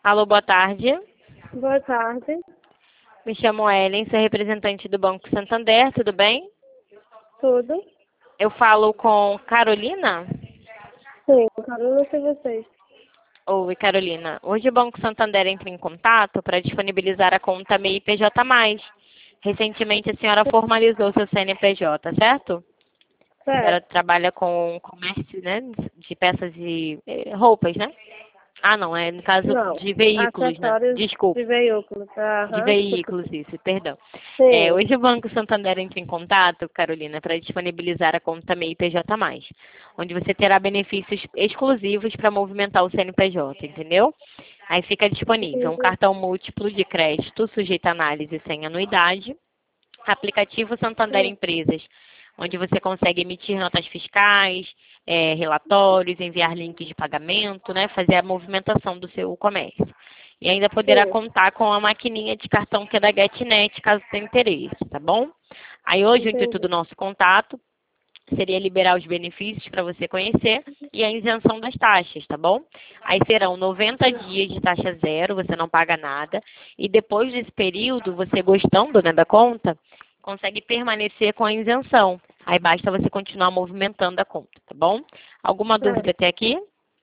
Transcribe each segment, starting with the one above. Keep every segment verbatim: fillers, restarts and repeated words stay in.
Alô, boa tarde. Boa tarde. Me chamo Ellen, sou representante do Banco Santander, tudo bem? Tudo? Eu falo com Carolina? Sim, Carolina, sei vocês. Oi, Carolina. Hoje o Banco Santander entra em contato para disponibilizar a conta M E I P J mais. Recentemente a senhora formalizou seu C N P J, certo? A senhora Certo. trabalha com comércio, né, de peças de eh, roupas, né? Ah, não, é no caso Não. de veículos, né? Acessórios Desculpa. de veículos. De Aham. veículos, isso, perdão. É, Sim. hoje o Banco Santander entra em contato, Carolina, para disponibilizar a conta M E I P J mais, onde você terá benefícios exclusivos para movimentar o C N P J, entendeu? Aí fica disponível um Entendi. cartão múltiplo de crédito, sujeito a análise sem anuidade, aplicativo Santander Sim. Empresas, onde você consegue emitir notas fiscais, é, relatórios, enviar links de pagamento, né, fazer a movimentação do seu comércio. E ainda poderá Sim. contar com a maquininha de cartão que é da GetNet, caso tenha interesse, tá bom? Aí hoje o intuito Entendi. do nosso contato seria liberar os benefícios para você conhecer e a isenção das taxas, tá bom? Aí serão noventa dias de taxa zero, você não paga nada, e depois desse período, você gostando, né, da conta, consegue permanecer com a isenção. Aí basta você continuar movimentando a conta, tá bom? Alguma dúvida Certo. até aqui?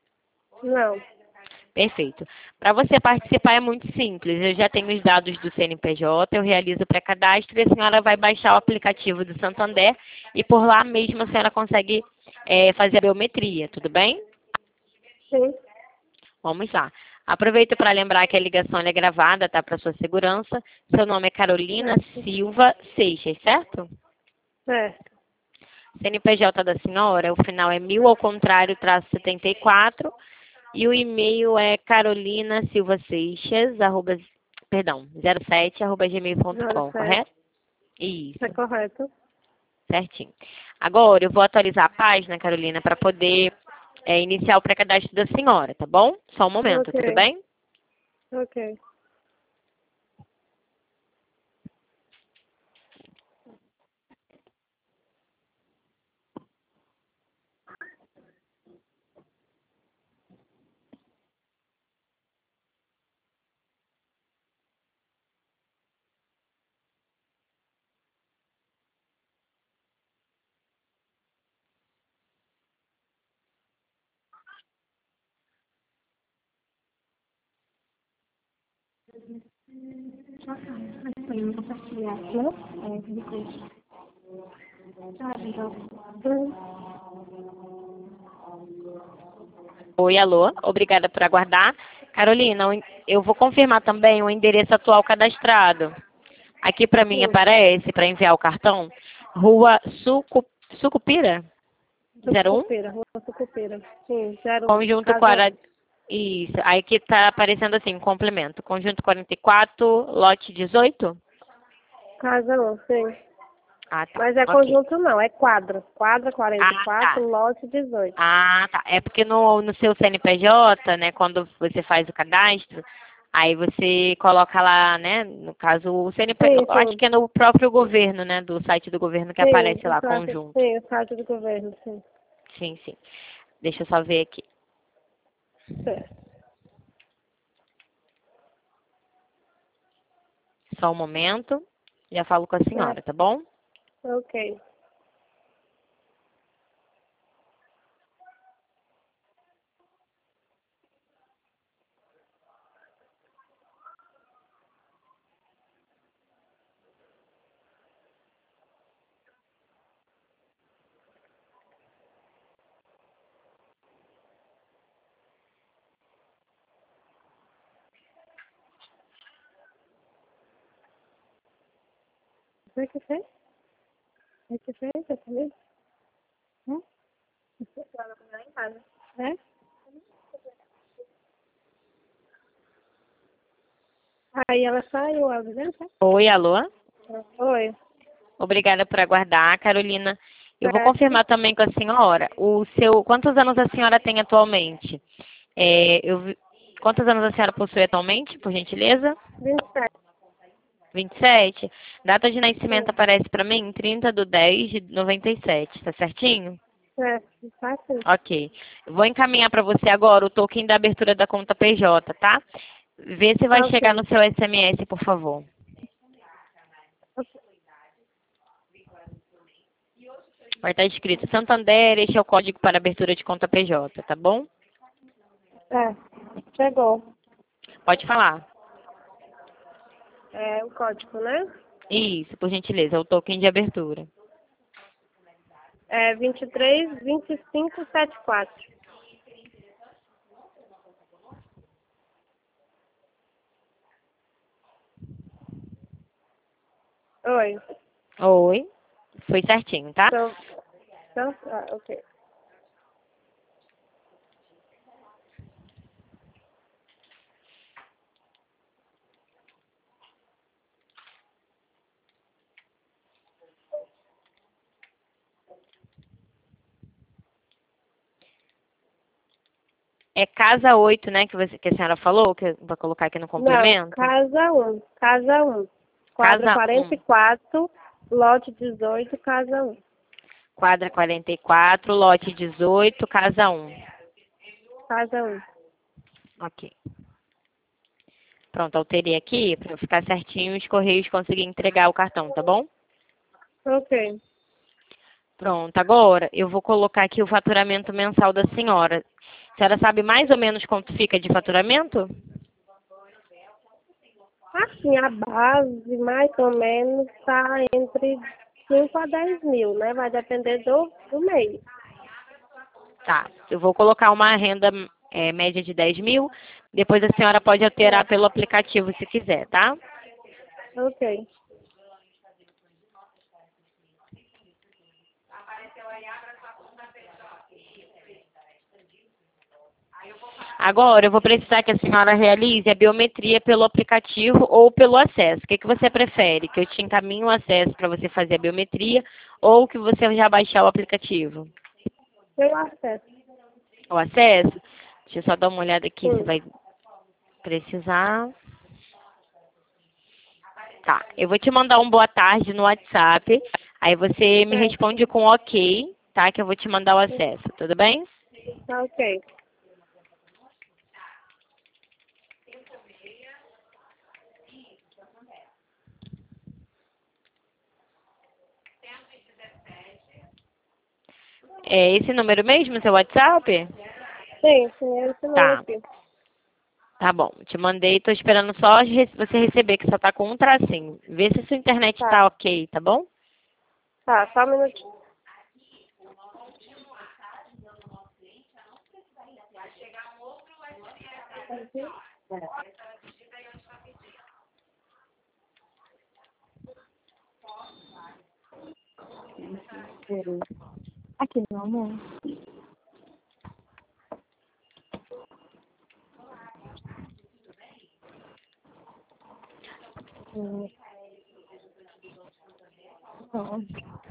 Não. Perfeito. Para você participar é muito simples. Eu já tenho os dados do C N P J, eu realizo o pré-cadastro e a senhora vai baixar o aplicativo do Santander e por lá mesmo a senhora consegue é, fazer a biometria, tudo bem? Sim. Vamos lá. Aproveito para lembrar que a ligação ela é gravada, tá? Para sua segurança. Seu nome é Carolina Certo. Silva Seixas, certo? Certo. C N P J da senhora, o final é mil ao contrário, traço setenta e quatro. E o e-mail é carolina silva seixas, arroba, perdão, zero sete, arroba gmail ponto Zero com, sete. correto? Isso, É correto. certinho. Agora eu vou atualizar a página, Carolina, para poder é, iniciar o pré-cadastro da senhora, tá bom? Só um momento, Ok. tudo bem? Ok. Podemos compartilhar, não? É, depois. Ah, então. Hum. Oi, alô, obrigada por aguardar. Carolina, o en- eu vou confirmar também o endereço atual cadastrado. Aqui para mim Sim. aparece, para enviar o cartão, Rua Sucu, Sucupira? zero um? Sucupira. Rua Sucupira. Sim. Zero um. Conjunto Casa um. quarenta. Isso. Aí que tá aparecendo assim, complemento. Conjunto quarenta e quatro, lote dezoito? Casa um, sim. Ah, tá. Mas é Ok. conjunto não, é quadra. Quadra quarenta e Ah, quatro, tá. lote dezoito. Ah, tá. É porque no, no seu C N P J, né, quando você faz o cadastro, aí você coloca lá, né, no caso, o C N P, Sim, eu acho sim. que é no próprio governo, né, do site do governo que Sim, aparece o lá, site, conjunto. sim, o site do governo, sim. Sim, sim. Deixa eu só ver aqui. Certo. Só um momento. Já falo com a senhora, Certo. tá bom? Ok. O que fez? O que fez? Você também? Hum? É? Aí ela saiu, a visitar? Oi, alô? Oi. Obrigada por aguardar, Carolina. Eu vou Certo. confirmar também com a senhora. O seu, quantos anos a senhora tem atualmente? É, eu, vi- quantos anos a senhora possui atualmente, por gentileza? vinte e sete. vinte e sete. Data de nascimento Sim. aparece para mim trinta de dez de noventa e sete, tá certinho? Certo. Tá sim. Ok. Eu vou encaminhar para você agora o token da abertura da conta P J, tá? Vê se vai Tá chegar ok. no seu S M S, por favor. Vai estar escrito Santander, este é o código para abertura de conta P J, tá bom? É, chegou. Pode falar. É o código, né? Isso, por gentileza, é o token de abertura. É vinte e três, vinte e cinco, setenta e quatro. Oi. Oi. Foi certinho, tá? Então, então, ah, ok. É casa oito, né, que, você, que a senhora falou, que eu vou colocar aqui no Não, complemento? casa um. Casa um. Quadra Casa quarenta um. e quatro, lote dezoito, casa um. Quadra quarenta e quatro, lote dezoito, casa um. Casa um. Ok. Pronto, alterei aqui para ficar certinho e os correios conseguirem entregar o cartão, tá bom? Ok. Pronto, agora eu vou colocar aqui o faturamento mensal da senhora. A senhora sabe mais ou menos quanto fica de faturamento? Assim, a base, mais ou menos, está entre cinco a dez mil, né? Vai depender do, do mês. Tá, eu vou colocar uma renda é, média de dez mil, depois a senhora pode alterar pelo aplicativo se quiser, tá? Ok. Agora eu vou precisar que a senhora realize a biometria pelo aplicativo ou pelo acesso. O que, que você prefere? Que eu te encaminhe o acesso para você fazer a biometria ou que você já baixar o aplicativo? Pelo acesso. O acesso? Deixa eu só dar uma olhada aqui se Sim. vai precisar. Tá, eu vou te mandar um boa tarde no WhatsApp. Aí você me Certo. responde com ok, tá? Que eu vou te mandar o acesso, tudo bem? Tá ok. É esse número mesmo, seu WhatsApp? Sim, sim, é esse número Tá, aqui. tá bom. Te mandei, tô esperando só re- você receber, que só tá com um tracinho. Vê se sua internet Tá. tá ok, tá bom? Tá, só um minutinho. Aqui, meu amor. Hum, não.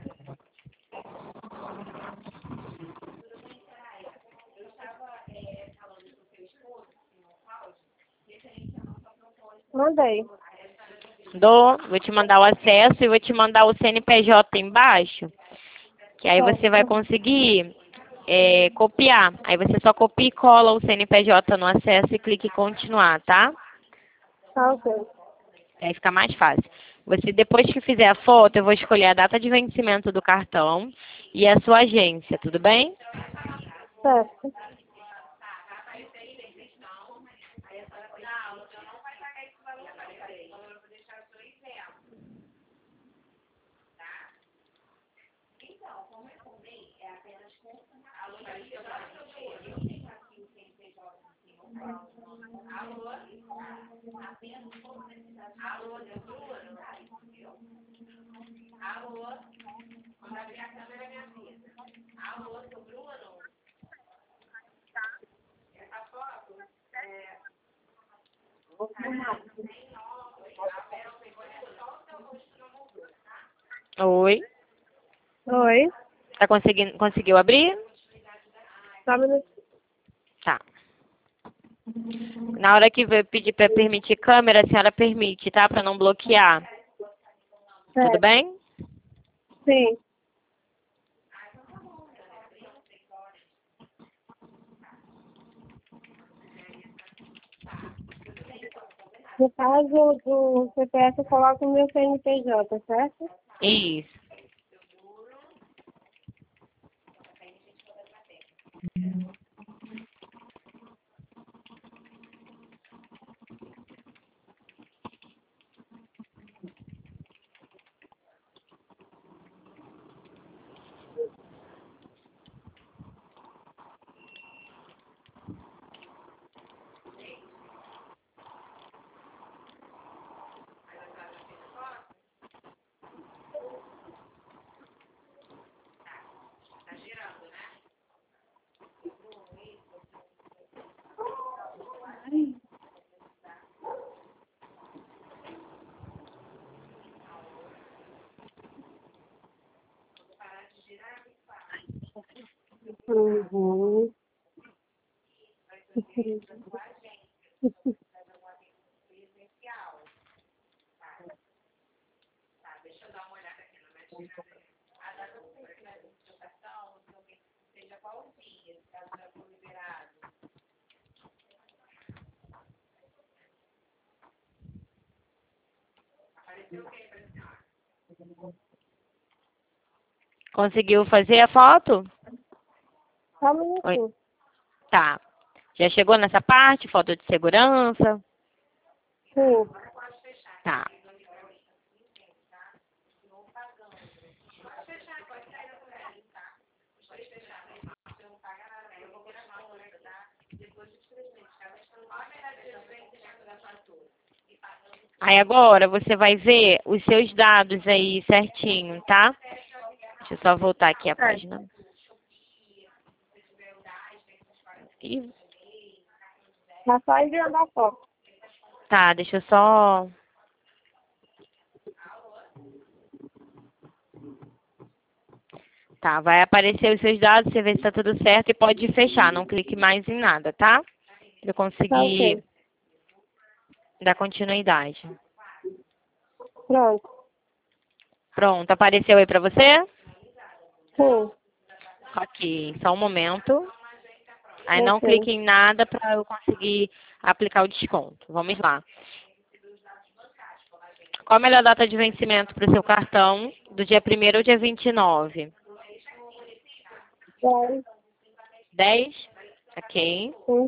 Mandei. Dou, vou te mandar o acesso e vou te mandar o C N P J embaixo, que aí você vai Certo. conseguir é, copiar. Aí você só copia e cola o C N P J no acesso e clica em continuar, tá? Tá ok. Aí fica mais fácil. Você, depois que fizer a foto, eu vou escolher a data de vencimento do cartão e a sua agência, tudo bem? Certo. Oi. Oi. Tá conseguindo, conseguiu abrir? Só um minutinho. Tá. Na hora que eu pedir para permitir câmera, a senhora permite, tá? Para não bloquear. Tudo Certo. bem? Sim. No caso do C P F, eu coloco o meu C N P J, certo? Isso. Uhum. Conseguiu fazer a foto? Só um Oi. minutinho. Tá. Já chegou nessa parte? Foto de segurança? Sim. Tá. Aí agora você vai ver os seus dados aí certinho, tá? Deixa eu só voltar aqui a página. Ih, Tá só enviando a foto. tá, deixa eu só... Tá, vai aparecer os seus dados, você vê se tá tudo certo e pode fechar, não clique mais em nada, tá? Pra eu Tá conseguir ok. dar continuidade. Pronto. Pronto, apareceu aí pra você? Sim. Ok, só um momento. Aí não Ok. clique em nada para eu conseguir aplicar o desconto. Vamos lá. Qual a melhor data de vencimento para o seu cartão? Do dia primeiro ao dia vinte e nove? Vai. dez? Ok. Sim.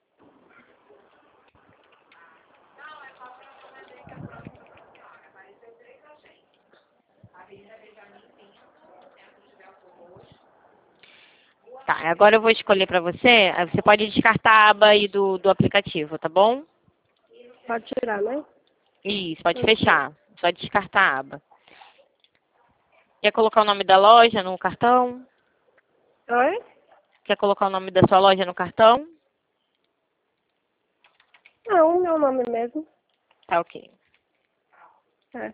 Tá, agora eu vou escolher para você. Aí você pode descartar a aba aí do, do aplicativo, tá bom? Pode tirar, né? Isso, pode Ok. fechar. Só descartar a aba. Quer colocar o nome da loja no cartão? Oi? Quer colocar o nome da sua loja no cartão? Não, meu nome mesmo. Tá ok. É.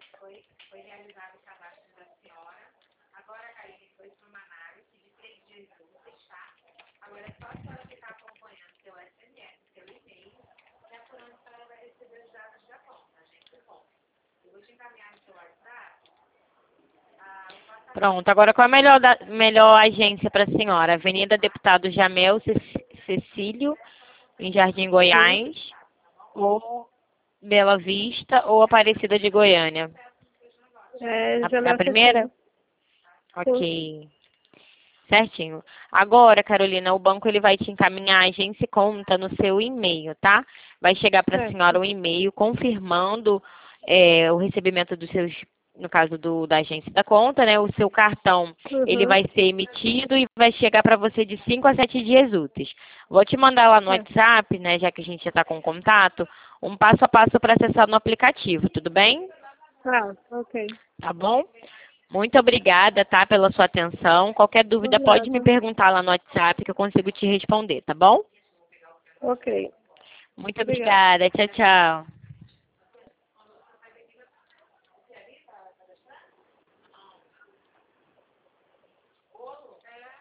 Pronto, agora qual é a melhor, da- melhor agência para a senhora? Avenida Deputado Jamel Cec- Cecílio, em Jardim Sim. Goiás, ou Bela Vista, ou Aparecida de Goiânia? É A, a Jamel primeira? Cecília. Sim. Ok. Certinho. Agora, Carolina, o banco ele vai te encaminhar a agência e conta no seu e-mail, tá? Vai chegar para a senhora Certo. um e-mail confirmando é, o recebimento dos seus, no caso do, da agência da conta, né? O seu cartão, ele Uhum. vai ser emitido e vai chegar para você de cinco a sete dias úteis. Vou te mandar lá no Certo. WhatsApp, né? Já que a gente já está com contato, um passo a passo para acessar no aplicativo, tudo bem? Ah, ok. Tá bom? Muito obrigada, tá, pela sua atenção. Qualquer Por dúvida pode me nada. perguntar lá no WhatsApp que eu consigo te responder, tá bom? Ok. Muito Obrigada. obrigada. Tchau, tchau.